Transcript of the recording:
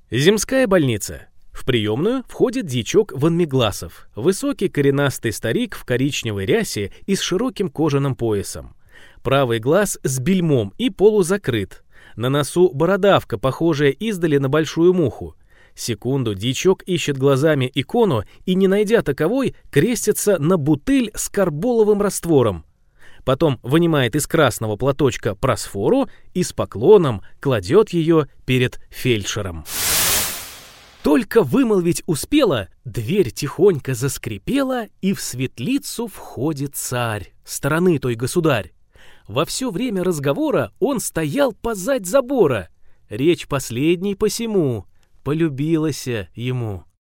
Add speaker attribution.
Speaker 1: Земская больница. В приемную входит дьячок Ванмегласов, высокий коренастый старик в коричневой рясе и с широким кожаным поясом. Правый глаз с бельмом и полузакрыт. На носу бородавка, похожая издали на большую муху. Секунду дьячок ищет глазами икону и, не найдя таковой, крестится на бутыль с карболовым раствором. Потом вынимает из красного платочка просфору и с поклоном кладет ее перед фельдшером. Только вымолвить успела, дверь тихонько заскрипела, и в светлицу входит царь, стороны той государь. Во все время разговора он стоял позадь забора. Речь последней посему полюбилася ему.